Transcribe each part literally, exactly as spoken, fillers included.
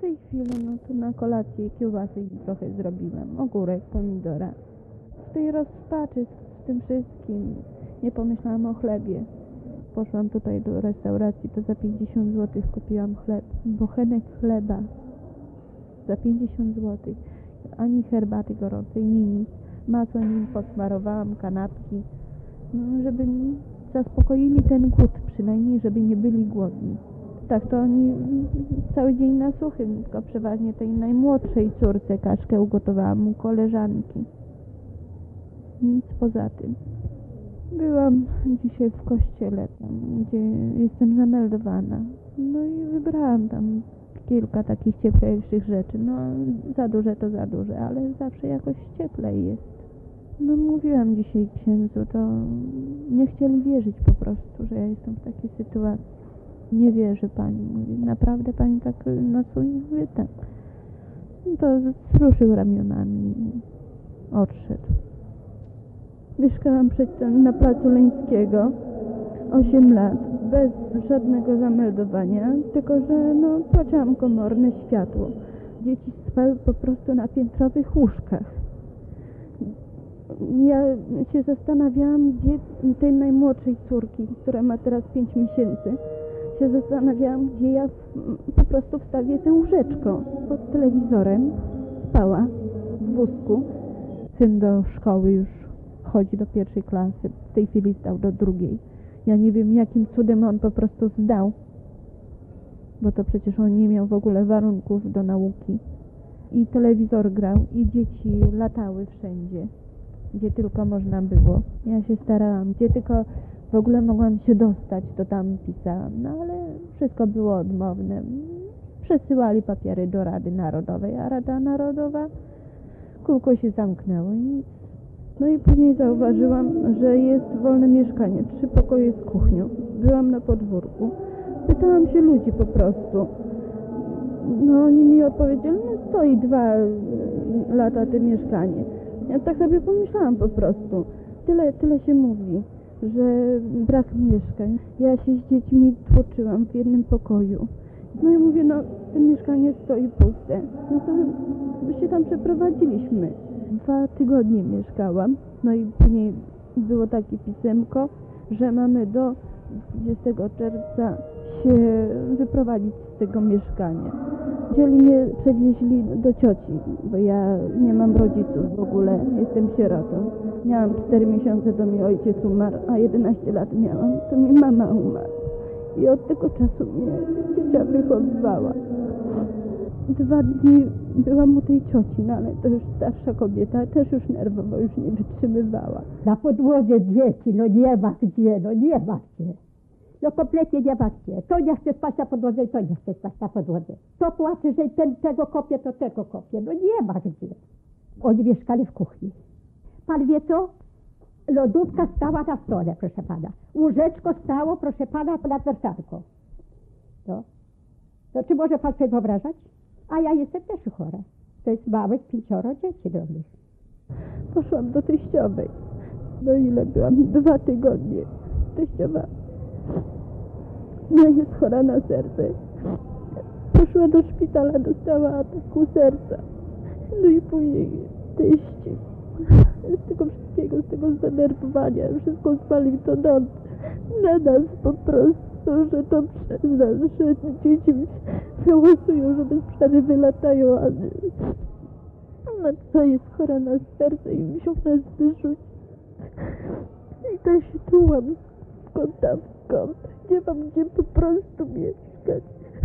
tej chwili, no to na kolację kiełbasy i trochę zrobiłam. Ogórek, pomidora. W tej rozpaczy z tym wszystkim nie pomyślałam o chlebie. Poszłam tutaj do restauracji, to za pięćdziesiąt złotych kupiłam chleb. Bochenek chleba. Za pięćdziesiąt złotych. Ani herbaty gorącej, ni nic. Masło nim posmarowałam, kanapki. No, żeby zaspokoili ten głód przynajmniej, żeby nie byli głodni. Tak to oni cały dzień na suchym, tylko przeważnie tej najmłodszej córce kaszkę ugotowałam u koleżanki. Nic poza tym. Byłam dzisiaj w kościele, tam, gdzie jestem zameldowana. No i wybrałam tam kilka takich cieplejszych rzeczy. No za duże to za duże, ale zawsze jakoś cieplej jest. No mówiłam dzisiaj księdzu, to nie chcieli wierzyć po prostu, że ja jestem w takiej sytuacji. Nie wierzy pani, mówi, naprawdę pani tak nocuje? Mówię, tak. No to wzruszył ramionami i odszedł. Mieszkałam przedtem na placu Leńskiego osiem lat, bez żadnego zameldowania, tylko że no, płaciłam komorne światło. Dzieci spały po prostu na piętrowych łóżkach. Ja się zastanawiałam, gdzie tej najmłodszej córki, która ma teraz pięć miesięcy, się zastanawiałam, gdzie ja w, po prostu wstawię tę łóżeczko pod telewizorem. Spała w wózku. Syn do szkoły już chodzi do pierwszej klasy, w tej chwili zdał do drugiej. Ja nie wiem, jakim cudem on po prostu zdał, bo to przecież on nie miał w ogóle warunków do nauki. I telewizor grał, i dzieci latały wszędzie, gdzie tylko można było. Ja się starałam, gdzie tylko w ogóle mogłam się dostać, to tam pisałam, no ale wszystko było odmowne. Przesyłali papiery do Rady Narodowej, a Rada Narodowa, kółko się zamknęło i nic. No i później zauważyłam, że jest wolne mieszkanie, trzy pokoje z kuchnią. Byłam na podwórku, pytałam się ludzi po prostu. No oni mi odpowiedzieli, no stoi dwa lata to mieszkanie. Ja tak sobie pomyślałam po prostu, tyle, tyle się mówi, że brak mieszkań. Ja się z dziećmi tłoczyłam w jednym pokoju. No i mówię, no to mieszkanie stoi puste. No to się tam przeprowadziliśmy. Dwa tygodnie mieszkałam, no i później było takie pisemko, że mamy do dwudziestego czerwca się wyprowadzić z tego mieszkania. Wzięli mnie, przewieźli do cioci, bo ja nie mam rodziców w ogóle, jestem sierotą. Miałam cztery miesiące, to mi ojciec umarł, a jedenaście lat miałam, to mi mama umarła. I od tego czasu mnie ciocia wychowywała. Dwa dni byłam u tej cioci, no ale to już starsza kobieta, też już nerwowo już nie wytrzymywała. Na podłodze dzieci, no nie ma gdzie, no nie ma gdzie. No kompletnie nie ma gdzie. To nie chce spać na podłodze, to nie chce spać na podłodze. To płacze, że ten tego kopie, to tego kopie. No nie ma gdzie. Oni mieszkali w kuchni. Pan wie co? Lodówka stała na stole, proszę pana. Łóżeczko stało, proszę pana, nad wersalką. No. To czy może pan sobie wyobrażać? A ja jestem też chora. To jest małych pięcioro dzieci drobnych. Poszłam do teściowej. No ile byłam? Dwa tygodnie. Teściowa no jest chora na serce. Poszła do szpitala, dostała ataku serca. No i później teść z tego wszystkiego, z tego zdenerwowania, wszystko zwalił to na, na nas po prostu, że to przez nas, że dzieci wyłosują, że bez przerwy wylatają, a no co jest chora na serce i musiał nas wyrzucić. I tak się czułam skąd tam, skąd. Nie mam gdzie po prostu mieszkać.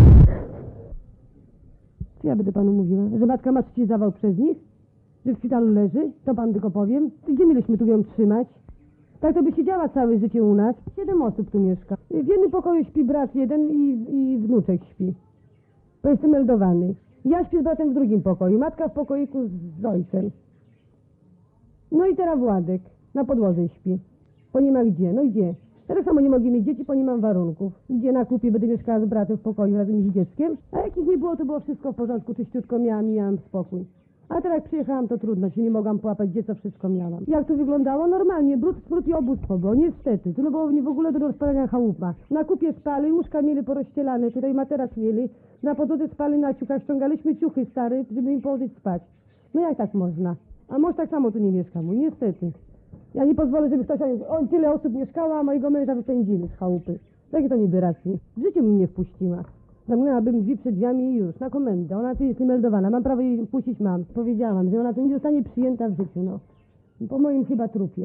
Ja będę panu mówiła, że matka ma trzeci zawał przez nich, że w szpitalu leży, to pan tylko powiem. Gdzie mieliśmy tu ją trzymać? Tak to by siedziała całe życie u nas. Siedem osób tu mieszka. W jednym pokoju śpi brat jeden i, i wnuczek śpi. Bo jestem meldowany. Ja śpię z bratem w drugim pokoju, matka w pokoiku z ojcem. No i teraz Władek na podłodze śpi. Bo nie ma gdzie, no gdzie? Tak samo nie mogę mieć dzieci, bo nie mam warunków. Gdzie na kupie będę mieszkała z bratem w pokoju razem z dzieckiem. A jak ich nie było, to było wszystko w porządku, czyściutko miałam i miałam spokój. A teraz jak przyjechałam, to trudno, się nie mogłam połapać, gdzie co wszystko miałam. Jak to wyglądało? Normalnie, brud, sprut i obóstwo, bo niestety, to no było nie w ogóle do rozpalania chałupa. Na kupie spali, łóżka mieli porozścielane, tutaj materac mieli, na podłodze spali na ciuchach, ściągaliśmy ciuchy stare, żeby im położyć spać. No jak tak można? A mąż tak samo tu nie mieszka mój, niestety. Ja nie pozwolę, żeby ktoś, on tyle osób mieszkało, a mojego męża wypędzili z chałupy. Jakie to niby racji? W życiu mi nie wpuściła. Zamknęłabym drzwi przed drzwiami i już, na komendę. Ona tu jest niemeldowana, mam prawo jej puścić, mam. Powiedziałam, że ona tu nie zostanie przyjęta w życiu, no. Po moim chyba trupie.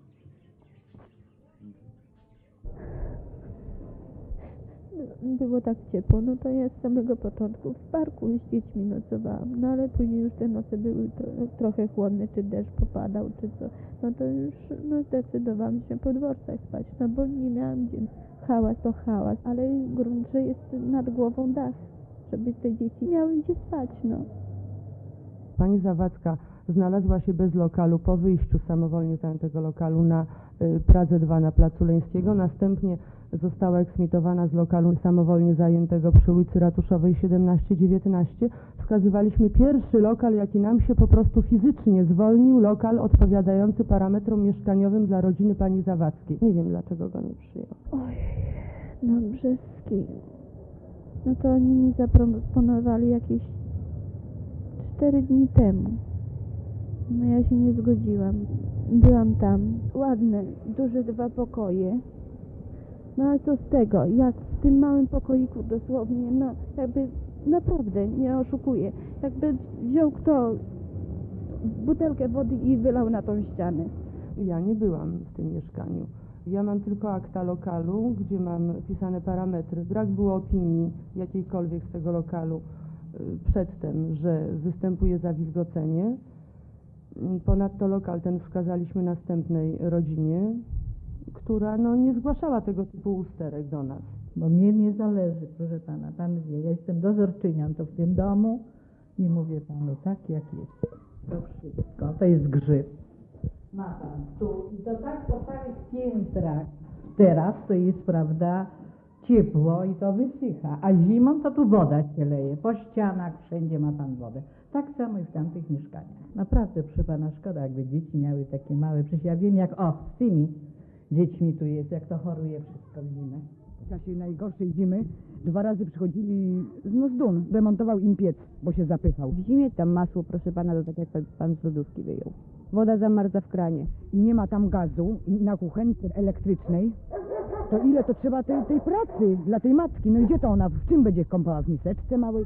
Było tak ciepło, no to ja z samego początku w parku z dziećmi nocowałam, no ale później już te noce były tro, trochę chłodne, czy deszcz popadał, czy co, no to już no, zdecydowałam się po dworcach spać, no bo nie miałam gdzie. Hałas to hałas, ale grunt, że jest nad głową dach, żeby te dzieci miały gdzie spać, no. Pani Zawadzka znalazła się bez lokalu po wyjściu samowolnie z tego lokalu na y, Pradze dwa na Placu Leńskiego. Następnie została eksmitowana z lokalu samowolnie zajętego przy ulicy Ratuszowej siedemnaście dziewiętnaście. Wskazywaliśmy pierwszy lokal, jaki nam się po prostu fizycznie zwolnił, lokal odpowiadający parametrom mieszkaniowym dla rodziny pani Zawadzkiej. Nie wiem, dlaczego go nie przyjął. Oj, no Brzeski. No to oni mi zaproponowali jakieś cztery dni temu. No ja się nie zgodziłam. Byłam tam. Ładne, duże dwa pokoje. No ale co z tego, jak w tym małym pokoiku dosłownie, no jakby naprawdę, nie oszukuję, jakby wziął kto butelkę wody i wylał na tą ścianę. Ja nie byłam w tym mieszkaniu. Ja mam tylko akta lokalu, gdzie mam pisane parametry. Brak było opinii jakiejkolwiek z tego lokalu y, przedtem, że występuje zawilgocenie. Ponadto lokal ten wskazaliśmy następnej rodzinie, która no, nie zgłaszała tego typu usterek do nas. Bo mnie nie zależy, proszę pana, pan wie, ja jestem dozorczynią to w tym domu i mówię panu tak jak jest. To wszystko, to jest grzyb. Ma pan tu i to tak po całych piętrach. Teraz to jest, prawda, ciepło i to wysycha, a zimą to tu woda się leje, po ścianach wszędzie ma pan wodę. Tak samo i w tamtych mieszkaniach. Naprawdę, proszę pana, szkoda, jakby dzieci miały takie małe, przecież ja wiem jak, o, z tymi dziećmi tu jest, jak to choruje wszystko w zimę. W czasie najgorszej zimy dwa razy przychodzili no z Dun, remontował im piec, bo się zapychał. W zimie tam masło, proszę pana, to tak jak pan z lodówki wyjął. Woda zamarza w kranie. I nie ma tam gazu i na kuchence elektrycznej. To ile to trzeba tej, tej pracy dla tej matki? No i gdzie to ona, w czym będzie kąpała? W miseczce małej?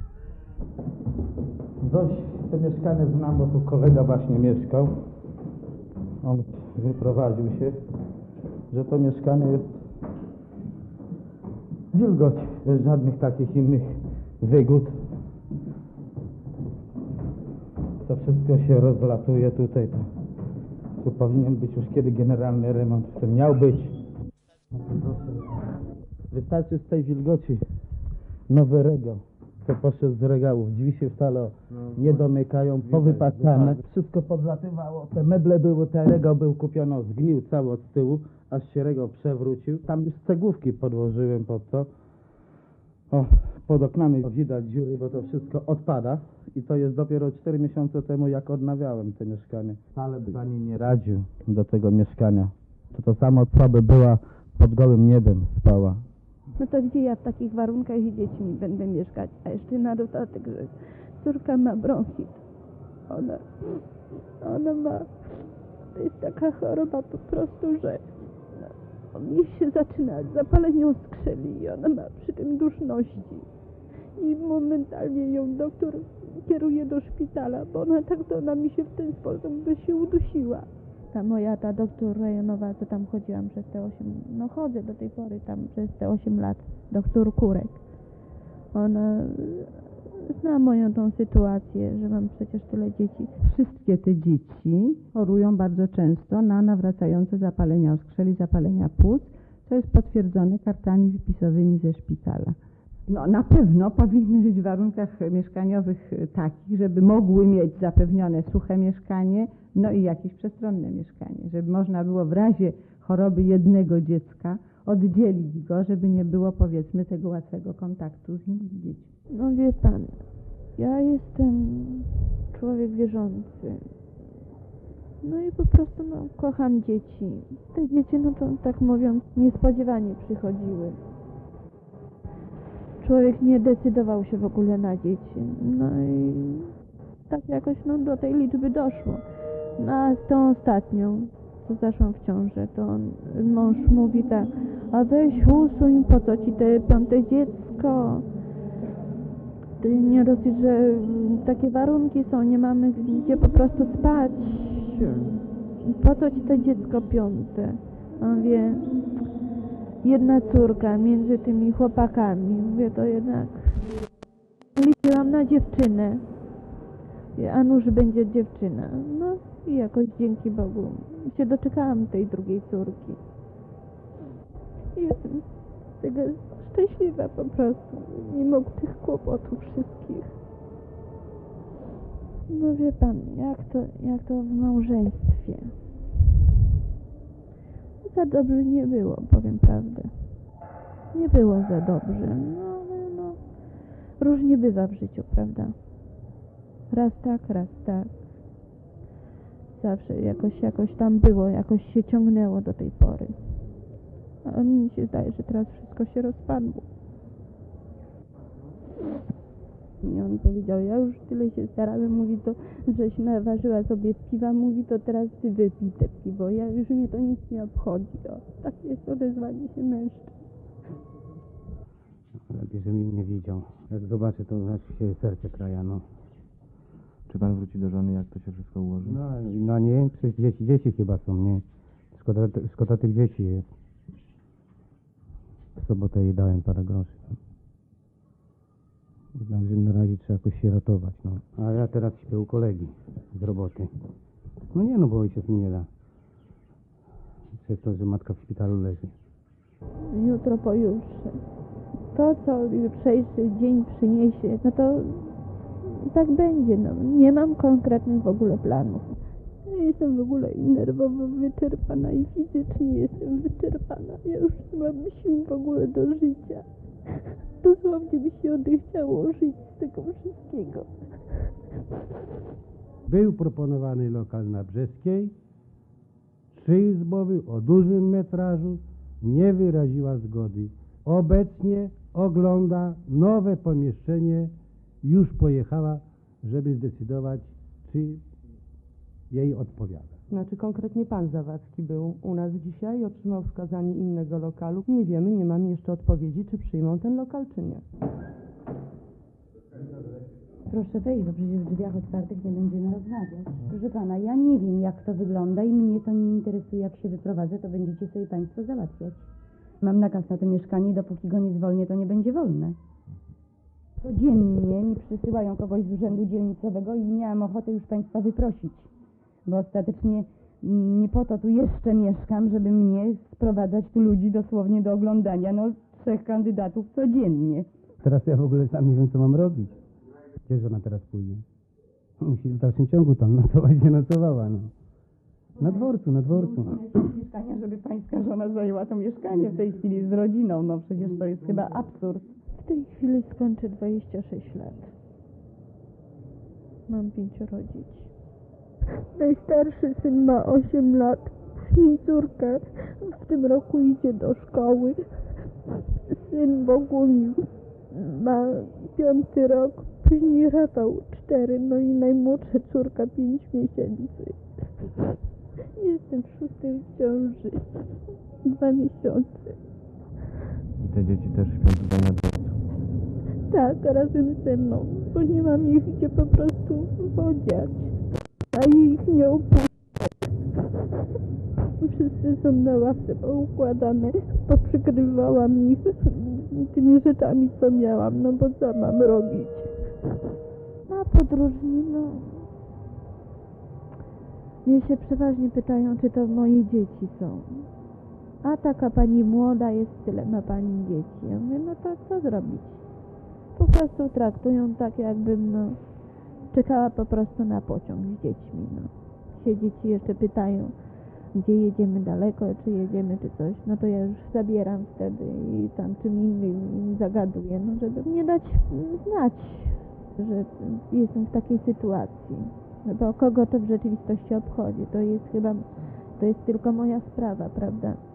Dość to mieszkanie znam, bo tu kolega właśnie mieszkał. On wyprowadził się, że to mieszkanie jest wilgoć, bez żadnych takich innych wygód. To wszystko się rozlatuje tutaj. To, tu powinien być już kiedy generalny remont, w tym miał być. Wystarczy z tej wilgoci nowy regał. To poszedł z regałów, drzwi się wcale nie domykają, powypasane. Wszystko podlatywało, te meble były, ten regał był kupiony, zgnił cały od tyłu, aż się regał przewrócił. Tam już cegłówki podłożyłem pod to. O, pod oknami widać dziury, bo to wszystko odpada. I to jest dopiero cztery miesiące temu, jak odnawiałem to mieszkanie. Wcale by pani nie radził do tego mieszkania. To to samo, co by była pod gołym niebem spała. No to gdzie ja w takich warunkach z dziećmi będę mieszkać? A jeszcze na dodatek, że córka ma bronchit. Ona, ona ma, to jest taka choroba po prostu, że no, jej się zaczyna zapalenie skrzeli i ona ma przy tym duszności. I momentalnie ją doktor kieruje do szpitala, bo ona tak to ona mi się w ten sposób by się udusiła. Ta moja, ta doktor rejonowa, co tam chodziłam przez te osiem, no chodzę do tej pory tam przez te osiem lat, doktor Kurek. Ona zna moją tą sytuację, że mam przecież tyle dzieci. Wszystkie te dzieci chorują bardzo często na nawracające zapalenia oskrzeli, zapalenia płuc, co jest potwierdzone kartami wypisowymi ze szpitala. No, na pewno powinny żyć w warunkach mieszkaniowych takich, żeby mogły mieć zapewnione suche mieszkanie, no i jakieś przestronne mieszkanie, żeby można było w razie choroby jednego dziecka oddzielić go, żeby nie było, powiedzmy, tego łatwego kontaktu z innymi dziećmi. No wie pan, Ja jestem człowiek wierzący. No i po prostu no, kocham dzieci. Te dzieci, no to tak mówiąc, niespodziewanie przychodziły. Człowiek nie decydował się w ogóle na dzieci. No i tak jakoś no, do tej liczby doszło. No a z tą ostatnią, co zaszłam w ciążę, to on, mąż mówi tak: a weź usuń, po co ci te piąte dziecko? Ty nie dosyć, że takie warunki są, nie mamy gdzie po prostu spać. Po co ci to dziecko piąte? On wie, jedna córka między tymi chłopakami. Mówię, to jednak liczyłam na dziewczynę. A nuż będzie dziewczyna. No i jakoś dzięki Bogu się doczekałam tej drugiej córki. I jestem z tego szczęśliwa po prostu, mimo tych kłopotów wszystkich. No wie pan, jak to, jak to w małżeństwie. Za dobrze nie było, powiem prawdę. Nie było za dobrze, no ale no, różnie bywa w życiu, prawda? Raz tak, raz tak. Zawsze jakoś, jakoś tam było, jakoś się ciągnęło do tej pory. A mi się zdaje, że teraz wszystko się rozpadło. I on powiedział, ja już tyle się starałem, mówi to, żeś naważyła sobie piwa, mówi to teraz ty wypij te piwo, ja już mnie to nic nie obchodzi. O, tak jest odezwanie się mężczyzn. Lepiej, że mi nie widział. Jak zobaczę, to znaczy się serce kraja, no. Czy pan wróci do żony, jak to się wszystko ułoży? No, no nie, przecież dzieci, dzieci chyba są, nie? Szkoda, szkoda tych dzieci jest. W sobotę jej dałem parę groszy. Także na razie trzeba jakoś się ratować, no. A ja teraz śpię u kolegi z roboty. No nie, no bo ojciec mi nie da. Przez to, że matka w szpitalu leży. Jutro, pojutrze. To, co jutrzejszy dzień przyniesie, no to tak będzie, no. Nie mam konkretnych w ogóle planów. Ja jestem w ogóle i nerwowo wyczerpana i fizycznie jestem wyczerpana. Ja już nie mam sił w ogóle do życia. Dosłownie by się odechciało żyć z tego wszystkiego. Był proponowany lokal na Brzeskiej, trzyizbowy o dużym metrażu, nie wyraziła zgody. Obecnie ogląda nowe pomieszczenie, już pojechała, żeby zdecydować, czy jej odpowiada. Znaczy konkretnie pan Zawadzki był u nas dzisiaj i otrzymał wskazanie innego lokalu. Nie wiemy, nie mamy jeszcze odpowiedzi, czy przyjmą ten lokal, czy nie. Proszę wejść, bo przecież w drzwiach otwartych nie będziemy rozmawiać. Proszę pana, ja nie wiem, jak to wygląda i mnie to nie interesuje. Jak się wyprowadzę, to będziecie sobie państwo załatwiać. Mam nakaz na to mieszkanie i dopóki go nie zwolnię, to nie będzie wolne. Codziennie mi przysyłają kogoś z urzędu dzielnicowego i miałam ochotę już państwa wyprosić, bo ostatecznie nie po to tu jeszcze mieszkam, żeby mnie sprowadzać tu ludzi dosłownie do oglądania, no trzech kandydatów codziennie. Teraz ja w ogóle sam nie wiem, co mam robić. Gdzie żona teraz pójdzie? Musi w dalszym ciągu tam nocować, gdzie nocowała, no. Na dworcu, na dworcu. Mieszkania, żeby pańska żona zajęła to mieszkanie w tej chwili z rodziną, no przecież to jest chyba absurd. W tej chwili skończę dwadzieścia sześć lat. Mam pięcioro dzieci. Najstarszy syn ma osiem lat, później córka w tym roku idzie do szkoły. Syn Bogumił ma piąty rok, później Rafał cztery, no i najmłodsza córka pięć miesięcy. Jestem w szóstej ciąży, dwa miesiące. I te dzieci też śpią tutaj na dworcu. Tak, razem ze mną, bo nie mam ich gdzie po prostu podziać, a ich nie opuszczać. Wszyscy są na ławce poukładane, poprzykrywałam ich tymi rzeczami, co miałam, no bo co mam robić? A podróżni, no... Mnie się przeważnie pytają, czy to moje dzieci są. A taka pani młoda jest, tyle ma pani dzieci. Ja mówię, no to co zrobić? Po prostu traktują tak, jakbym, no, czekała po prostu na pociąg z dziećmi, no. Się dzieci jeszcze pytają, gdzie jedziemy daleko, czy jedziemy, czy coś, no to ja już zabieram wtedy i tam czym innym im zagaduję, no żeby mnie dać znać, że jestem w takiej sytuacji. Bo kogo to w rzeczywistości obchodzi? To jest chyba, to jest tylko moja sprawa, prawda?